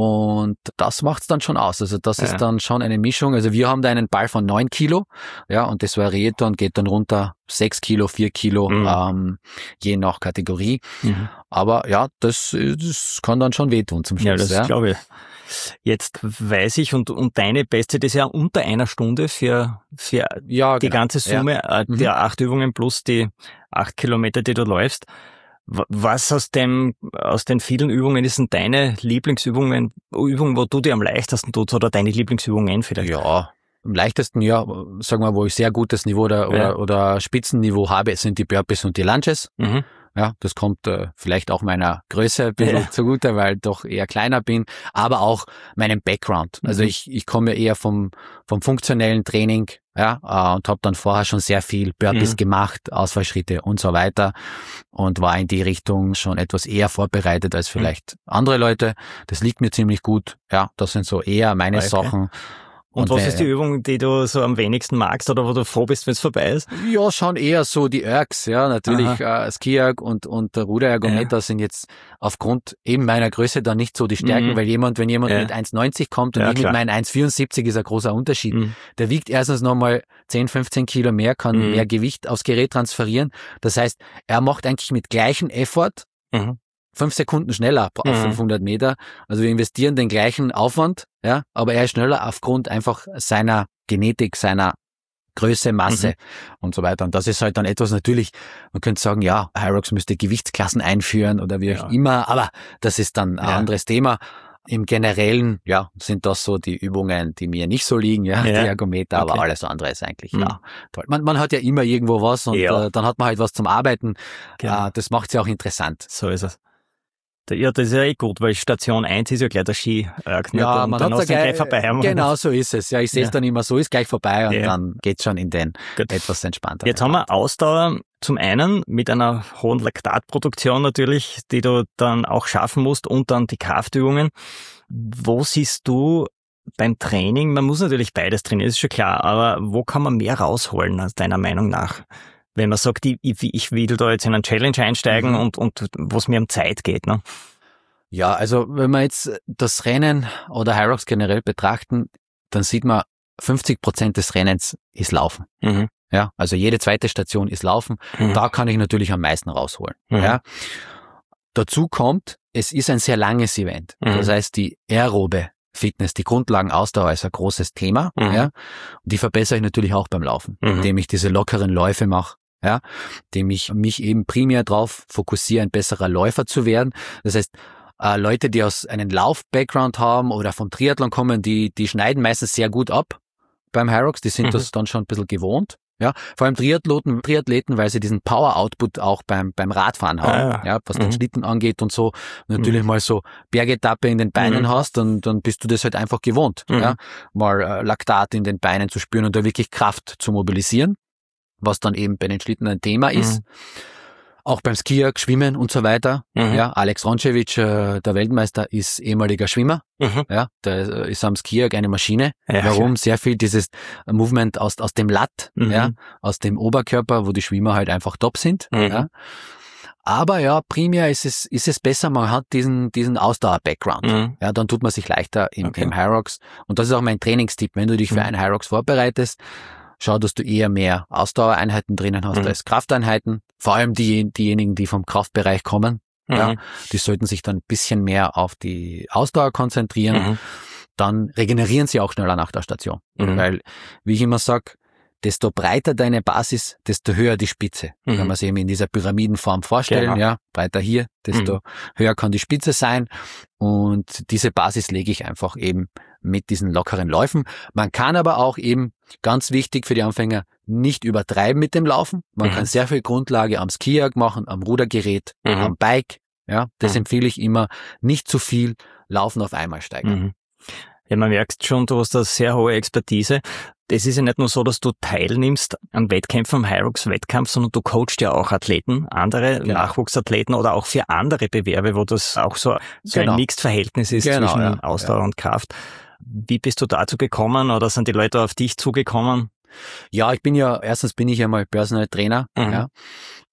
Und das macht's dann schon aus. Also das Ja. ist dann schon eine Mischung. Also wir haben da einen Ball von neun Kilo, ja, und das variiert dann, geht dann runter sechs Kilo, vier Kilo, Mhm. ähm, je nach Kategorie. Mhm. Aber ja, das, das kann dann schon wehtun zum Schluss. Ja, das ja. glaube ich. Jetzt weiß ich, und, und deine Bestzeit ist ja unter einer Stunde für, für Ja, die genau. ganze Summe äh, Mhm. der acht Übungen plus die acht Kilometer, die du läufst. W- Was aus dem, aus den vielen Übungen ist denn deine Lieblingsübungen, Übungen, wo du dir am leichtesten tust, oder deine Lieblingsübungen vielleicht? Ja, am leichtesten, ja, sagen wir, wo ich sehr gutes Niveau oder, Ja. oder, oder Spitzenniveau habe, sind die Burpees und die Lunges. Mhm. Ja, das kommt äh, vielleicht auch meiner Größe ein bisschen Ja. zugute, weil ich doch eher kleiner bin, aber auch meinem Background. Also Mhm. ich, ich komme eher vom, vom funktionellen Training, ja, äh, und habe dann vorher schon sehr viel Burpees Mhm. gemacht, Ausfallschritte und so weiter und war in die Richtung schon etwas eher vorbereitet als vielleicht andere Leute. Das liegt mir ziemlich gut. Ja, das sind so eher meine Okay. Sachen. Und, was wenn- ist die Übung, die du so am wenigsten magst oder wo du froh bist, wenn es vorbei ist? Ja, schon eher so die Ergs, ja, natürlich äh, Ski-Erg und, und der Ruderergometer Ja. sind jetzt aufgrund eben meiner Größe dann nicht so die Stärken, Mhm. weil jemand, wenn jemand Ja. mit eins neunzig kommt und Ja, ich mit klar. meinen eins vierundsiebzig, ist ein großer Unterschied. Mhm. Der wiegt erstens nochmal zehn, fünfzehn Kilo mehr, kann Mhm. mehr Gewicht aufs Gerät transferieren. Das heißt, er macht eigentlich mit gleichem Effort Mhm. fünf Sekunden schneller auf Mhm. fünfhundert Meter. Also wir investieren den gleichen Aufwand, ja, aber er ist schneller aufgrund einfach seiner Genetik, seiner Größe, Masse Mhm. und so weiter. Und das ist halt dann etwas natürlich, man könnte sagen, ja, Hyrox müsste Gewichtsklassen einführen oder wie Ja. auch immer, aber das ist dann ein Ja. anderes Thema. Im Generellen, ja, sind das so die Übungen, die mir nicht so liegen, ja, Ja. die Ergometer, aber Okay. alles andere ist eigentlich, Mhm. ja, toll. Man, man hat ja immer irgendwo was und Ja. äh, dann hat man halt was zum Arbeiten. Genau. Äh, das macht's ja auch interessant. So ist es. Ja, das ist ja eh gut, weil Station eins ist ja gleich der Ski. Äh, Ja, und man dann hat hast du ihn gleich vorbei. Genau so ist es. Ja, ich sehe es Ja. dann immer so, ist gleich vorbei und Ja. dann geht's schon in den Gut. etwas entspannter. Jetzt haben wir Ausdauer zum einen mit einer hohen Laktatproduktion natürlich, die du dann auch schaffen musst, und dann die Kraftübungen. Wo siehst du beim Training, man muss natürlich beides trainieren, ist schon klar, aber wo kann man mehr rausholen, als deiner Meinung nach? Wenn man sagt, ich, ich will da jetzt in einen Challenge einsteigen Mhm. und, und wo es mir um Zeit geht, ne? Ja, also wenn wir jetzt das Rennen oder Hyrox generell betrachten, dann sieht man, fünfzig Prozent des Rennens ist Laufen. Mhm. Ja, also jede zweite Station ist Laufen. Mhm. Da kann ich natürlich am meisten rausholen. Mhm. Ja. Dazu kommt, es ist ein sehr langes Event. Mhm. Das heißt, die aerobe Fitness, die Grundlagenausdauer ist ein großes Thema. Mhm. Ja. Und die verbessere ich natürlich auch beim Laufen, Mhm. indem ich diese lockeren Läufe mache. Ja, indem ich mich eben primär darauf fokussiere, ein besserer Läufer zu werden. Das heißt, äh, Leute, die aus einem Lauf-Background haben oder vom Triathlon kommen, die die schneiden meistens sehr gut ab beim Hyrox. Die sind Mhm. das dann schon ein bisschen gewohnt. Ja, vor allem Triathleten, Triathleten, weil sie diesen Power-Output auch beim beim Radfahren haben, Ah, ja. ja, was den Mhm. Schlitten angeht und so. Natürlich mal so Bergetappe in den Beinen Mhm. hast, dann dann bist du das halt einfach gewohnt, Mhm. ja, mal äh, Laktat in den Beinen zu spüren und da wirklich Kraft zu mobilisieren, was dann eben bei den Schlitten ein Thema ist. Mhm. Auch beim Skier, Schwimmen und so weiter. Mhm. Ja, Alex Rončević, äh, der Weltmeister, ist ehemaliger Schwimmer. Mhm. Ja, der äh, ist am Skier eine Maschine. Ja, Warum? Sehr viel dieses Movement aus, aus dem Latt, Mhm. ja, aus dem Oberkörper, wo die Schwimmer halt einfach top sind. Mhm. Ja. Aber ja, primär ist es, ist es besser, man hat diesen, diesen Ausdauer-Background. Mhm. Ja, dann tut man sich leichter im, Okay. im Hyrox. Und das ist auch mein Trainingstipp. Wenn du dich für Mhm. einen Hyrox vorbereitest, schau, dass du eher mehr Ausdauereinheiten drinnen hast Mhm. als Krafteinheiten. Vor allem die, diejenigen, die vom Kraftbereich kommen. Mhm. Ja, die sollten sich dann ein bisschen mehr auf die Ausdauer konzentrieren. Mhm. Dann regenerieren sie auch schneller nach der Station. Mhm. Weil, wie ich immer sag, desto breiter deine Basis, desto höher die Spitze. Mhm. Kann man sich eben in dieser Pyramidenform vorstellen, Genau. ja, breiter hier, desto Mhm. höher kann die Spitze sein. Und diese Basis lege ich einfach eben mit diesen lockeren Läufen. Man kann aber auch eben, ganz wichtig für die Anfänger, nicht übertreiben mit dem Laufen. Man Mhm. kann sehr viel Grundlage am Skierg machen, am Rudergerät, Mhm. am Bike. Ja, das Mhm. empfehle ich immer. Nicht zu viel Laufen auf einmal steigern. Mhm. Ja, man merkt schon, du hast eine sehr hohe Expertise. Es ist ja nicht nur so, dass du teilnimmst an Wettkämpfen, am Hyrox-Wettkampf, sondern du coachst ja auch Athleten, andere Genau. Nachwuchsathleten oder auch für andere Bewerbe, wo das auch so, so Genau. ein Mixed-Verhältnis ist Genau, zwischen ja, Ausdauer ja. und Kraft. Wie bist du dazu gekommen oder sind die Leute auf dich zugekommen? Ja, ich bin ja, erstens bin ich ja mal Personal Trainer, Mhm. ja.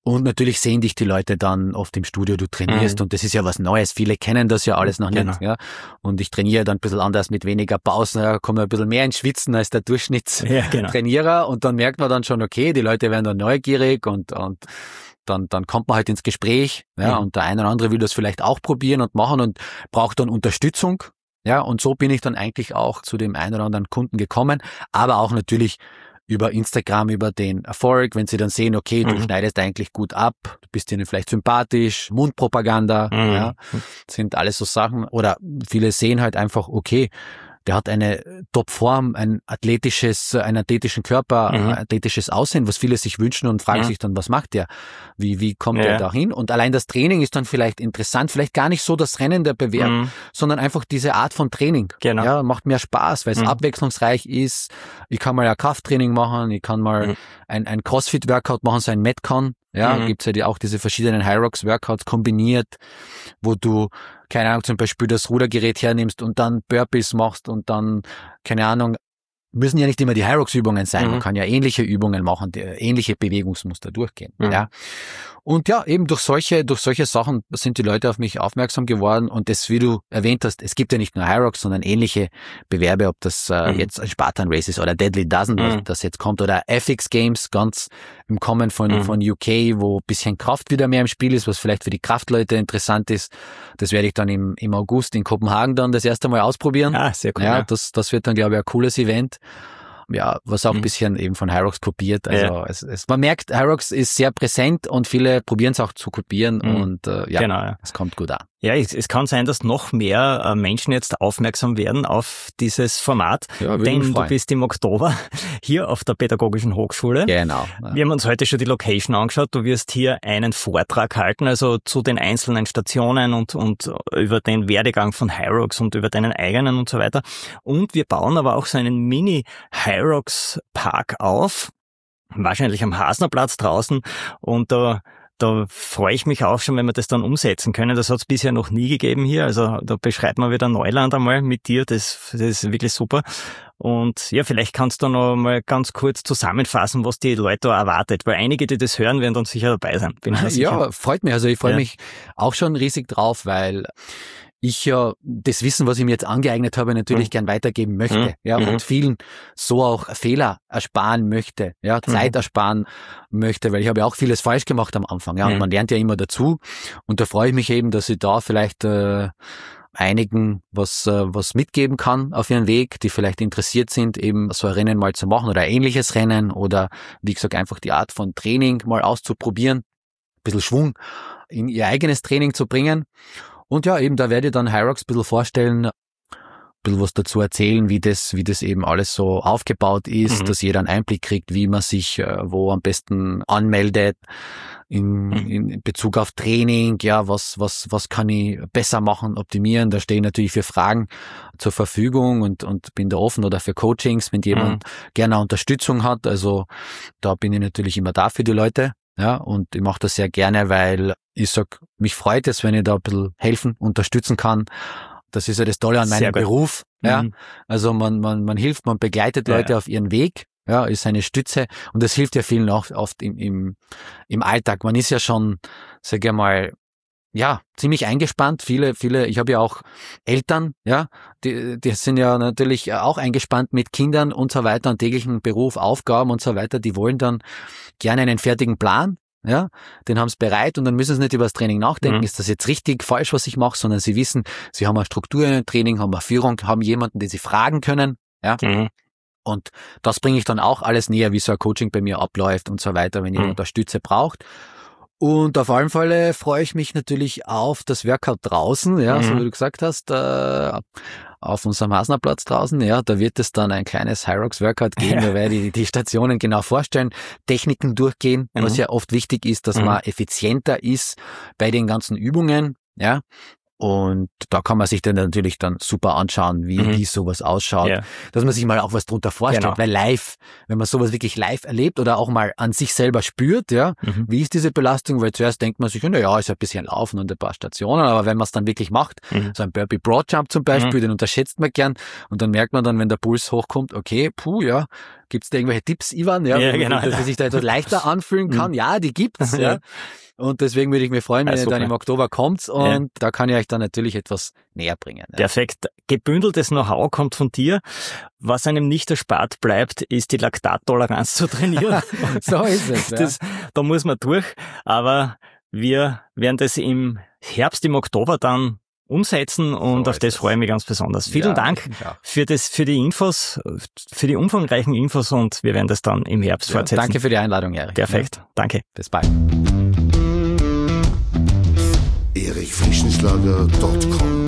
Und natürlich sehen dich die Leute dann oft im Studio, du trainierst, mhm. und das ist ja was Neues. Viele kennen das ja alles noch genau. nicht. Ja. Und ich trainiere dann ein bisschen anders mit weniger Pausen, ja, komme ein bisschen mehr ins Schwitzen als der Durchschnittstrainierer. Ja, genau. Und dann merkt man dann schon, okay, die Leute werden dann neugierig und, und dann, dann kommt man halt ins Gespräch. Ja, mhm. Und der eine oder andere will das vielleicht auch probieren und machen und braucht dann Unterstützung. Ja, und so bin ich dann eigentlich auch zu dem einen oder anderen Kunden gekommen, aber auch natürlich über Instagram, über den Erfolg, wenn sie dann sehen, okay, du mhm. schneidest eigentlich gut ab, du bist ihnen vielleicht sympathisch, Mundpropaganda, mhm. ja, sind alles so Sachen. Oder viele sehen halt einfach, okay, der hat eine Topform, ein athletisches, einen athletischen Körper, mhm. ein athletisches Aussehen, was viele sich wünschen und fragen mhm. sich dann, was macht der? Wie, wie kommt ja. er da hin? Und allein das Training ist dann vielleicht interessant, vielleicht gar nicht so das Rennen der Bewerb, mhm. sondern einfach diese Art von Training. Genau. Ja, macht mehr Spaß, weil es mhm. abwechslungsreich ist. Ich kann mal ein Krafttraining machen, ich kann mal mhm. ein, ein Crossfit-Workout machen, so ein Metcon. Ja, mhm. gibt's ja die, auch diese verschiedenen Hyrox-Workouts kombiniert, wo du, keine Ahnung, zum Beispiel das Rudergerät hernimmst und dann Burpees machst und dann, keine Ahnung, müssen ja nicht immer die Hyrox-Übungen sein. Mhm. Man kann ja ähnliche Übungen machen, die, ähnliche Bewegungsmuster durchgehen. Mhm. Ja. Und ja, eben durch solche, durch solche Sachen sind die Leute auf mich aufmerksam geworden. Und das, wie du erwähnt hast, es gibt ja nicht nur Hyrox, sondern ähnliche Bewerbe, ob das äh, mhm. jetzt ein Spartan Race ist oder Deadly Dozen, mhm. das jetzt kommt, oder F X Games, ganz im Kommen von, mhm. von U K, wo ein bisschen Kraft wieder mehr im Spiel ist, was vielleicht für die Kraftleute interessant ist. Das werde ich dann im, im August in Kopenhagen dann das erste Mal ausprobieren. Ah, sehr cool. Ja, ja. Das, das wird dann, glaube ich, ein cooles Event. Ja, was auch ein bisschen eben von Hyrox kopiert. Also ja. es, es, man merkt, Hyrox ist sehr präsent und viele probieren es auch zu kopieren mhm. und äh, ja, genau, ja, es kommt gut an. Ja, es, es kann sein, dass noch mehr äh, Menschen jetzt aufmerksam werden auf dieses Format, ja, denn du bist im Oktober hier auf der Pädagogischen Hochschule. Genau. Ja. Wir haben uns heute schon die Location angeschaut. Du wirst hier einen Vortrag halten, also zu den einzelnen Stationen und, und über den Werdegang von Hyrox und über deinen eigenen und so weiter. Und wir bauen aber auch so einen Mini-Hyrox-Park auf, wahrscheinlich am Hasnerplatz draußen, und da Da freue ich mich auch schon, wenn wir das dann umsetzen können. Das hat es bisher noch nie gegeben hier. Also da beschreibt man wieder Neuland einmal mit dir. Das, das ist wirklich super. Und ja, vielleicht kannst du noch mal ganz kurz zusammenfassen, was die Leute da erwartet. Weil einige, die das hören, werden dann sicher dabei sein. Bin ich sicher. Ja, freut mich. Also ich freue ja. mich auch schon riesig drauf, weil ich ja das Wissen, was ich mir jetzt angeeignet habe, natürlich mhm. gern weitergeben möchte, mhm. ja, und vielen so auch Fehler ersparen möchte, ja, Zeit mhm. ersparen möchte, weil ich habe ja auch vieles falsch gemacht am Anfang, ja, mhm. und man lernt ja immer dazu, und da freue ich mich eben, dass ich da vielleicht äh, einigen was äh, was mitgeben kann auf ihren Weg, die vielleicht interessiert sind, eben so ein Rennen mal zu machen oder ein ähnliches Rennen oder, wie gesagt, einfach die Art von Training mal auszuprobieren, ein bisschen Schwung in ihr eigenes Training zu bringen. Und ja, eben, da werde ich dann Hyrox ein bisschen vorstellen, ein bisschen was dazu erzählen, wie das, wie das eben alles so aufgebaut ist, mhm. dass jeder einen Einblick kriegt, wie man sich äh, wo am besten anmeldet, in, mhm. in Bezug auf Training, ja, was, was, was kann ich besser machen, optimieren. Da stehe ich natürlich für Fragen zur Verfügung und, und bin da offen, oder für Coachings, wenn jemand mhm. gerne Unterstützung hat. Also da bin ich natürlich immer da für die Leute. Ja, und ich mache das sehr gerne, weil ich sag, mich freut es, wenn ich da ein bisschen helfen, unterstützen kann. Das ist ja das Tolle an meinem Beruf. Ja, mhm. also man, man, man hilft, man begleitet Leute ja. auf ihren Weg. Ja, ist eine Stütze, und das hilft ja vielen auch oft im, im, im Alltag. Man ist ja schon, sag ich mal, ja, ziemlich eingespannt. Viele, viele, ich habe ja auch Eltern, ja, die, die sind ja natürlich auch eingespannt mit Kindern und so weiter und täglichen Beruf, Aufgaben und so weiter. Die wollen dann gerne einen fertigen Plan, ja, den haben sie bereit, und dann müssen sie nicht über das Training nachdenken, mhm. ist das jetzt richtig, falsch, was ich mache, sondern sie wissen, sie haben eine Struktur in Training, haben eine Führung, haben jemanden, den sie fragen können, ja. Mhm. Und das bringe ich dann auch alles näher, wie so ein Coaching bei mir abläuft und so weiter, wenn jemand mhm. da Stütze braucht. Und auf allen Fälle freue ich mich natürlich auf das Workout draußen, ja, mhm. so wie du gesagt hast, äh, auf unserem Hasnerplatz draußen, ja, da wird es dann ein kleines Hyrox-Workout geben, ja. da werde ich die Stationen genau vorstellen, Techniken durchgehen, mhm. was ja oft wichtig ist, dass mhm. man effizienter ist bei den ganzen Übungen, ja. Und da kann man sich dann natürlich dann super anschauen, wie, Mhm. wie sowas ausschaut, Ja. dass man sich mal auch was drunter vorstellt, Genau. weil live, wenn man sowas wirklich live erlebt oder auch mal an sich selber spürt, ja, Mhm. wie ist diese Belastung, weil zuerst denkt man sich, na ja, ist ein bisschen Laufen und ein paar Stationen, aber wenn man es dann wirklich macht, Mhm. so ein Burpee Broad Jump zum Beispiel, Mhm. den unterschätzt man gern und dann merkt man dann, wenn der Puls hochkommt, okay, puh, ja, gibt's da irgendwelche Tipps, Ivan, ja, Ja, wie- genau. dass man sich da etwas leichter anfühlen kann? Ja, die gibt's, ja. Und deswegen würde ich mich freuen, wenn Ja, ihr dann super. im Oktober kommt und da kann ich euch dann natürlich etwas näher bringen. Ja. Perfekt. Gebündeltes Know-how kommt von dir. Was einem nicht erspart bleibt, ist die Laktattoleranz zu trainieren. So ist es. Ja. Das, da muss man durch. Aber wir werden das im Herbst, im Oktober dann umsetzen und So auf ist das es. freue ich mich ganz besonders. Vielen Ja, Dank ich auch. für das, für die Infos, für die umfangreichen Infos und wir werden das dann im Herbst Ja, fortsetzen. danke für die Einladung, Erich. Perfekt. Ja. Danke. Bis bald. erich frischenschlager punkt com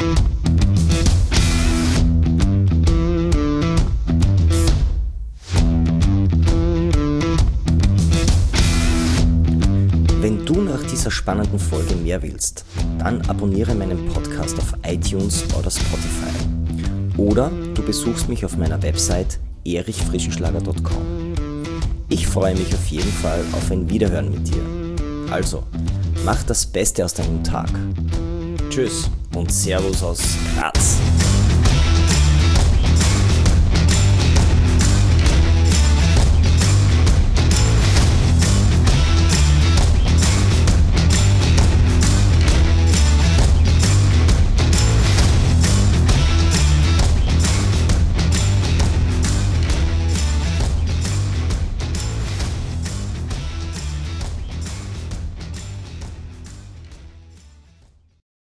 Wenn du nach dieser spannenden Folge mehr willst, dann abonniere meinen Podcast auf iTunes oder Spotify. Oder du besuchst mich auf meiner Website erich frischenschlager punkt com. Ich freue mich auf jeden Fall auf ein Wiederhören mit dir. Also, mach das Beste aus deinem Tag. Tschüss und Servus aus Graz.